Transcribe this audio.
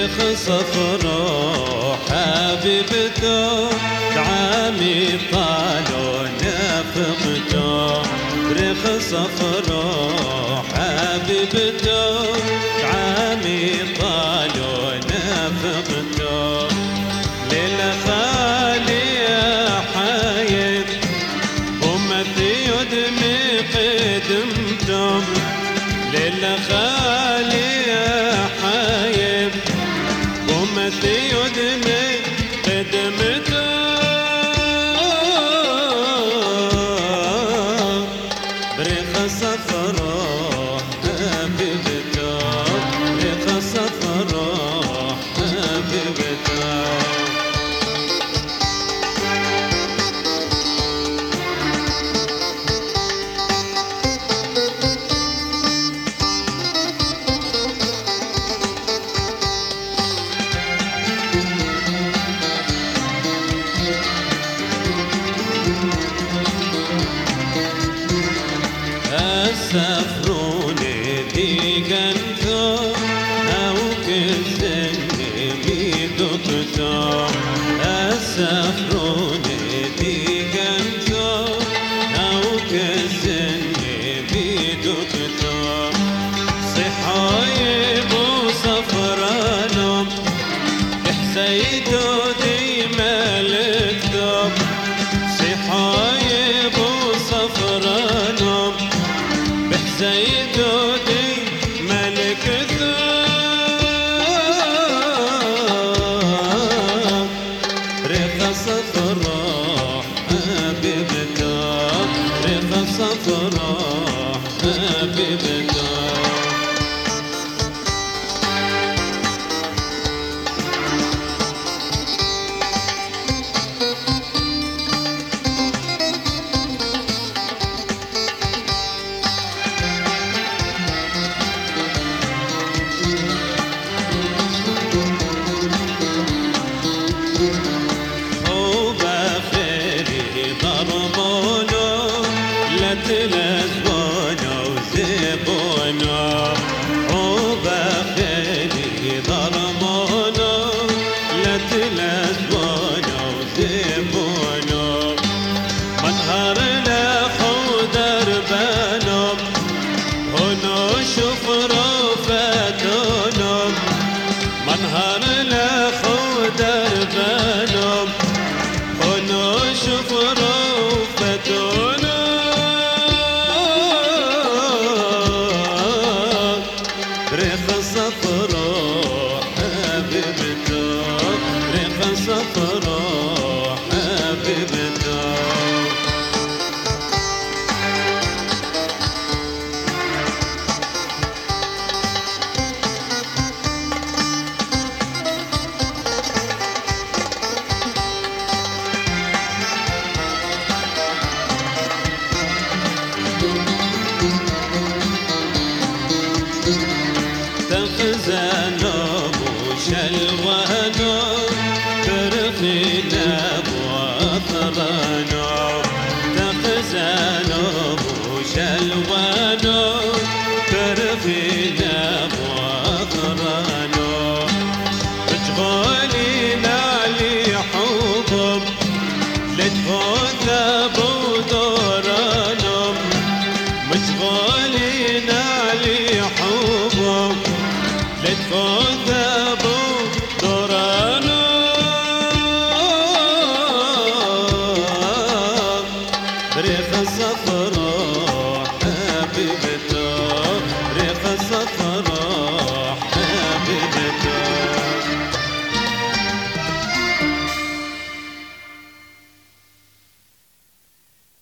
برخص افراح حبيبته دعامي طالوا نفقته برخص افراح حبيبته دعامي طالوا نفقته للخالي حايد ومثي يدمي قدمتم للخالي حايب ومثي يدمي قدمته برخص افراح حبيبته برخص افراح حبيبته سافروني ديقنتو أو كزني ميدوكتو سافروني ديقنتو أو كزني ميدوكتو صحايب وصفرانو إحسيتو ديما الكتب صحايب وصفرانو زيدودي ملك الذوق رخص افراح حبيبته رخص افراح حبيبته تلزبونه وزبونه وبخيلي ضربونه لا تلزبونه وزبونه منهر لخو دربانه هنا شفره فتونه منهر لخو دربانه هنا شفره فتونه رخص افراح حبيبته رخص افراح حبيبته تخزانه وشلوانه برخينا بوافرانه تخزانه وشلوانه برخينا بوافرانه مشغولي نالي حبب لتفوت بودورانه مشغولي نالي حبب لتفوت بودورانه برخص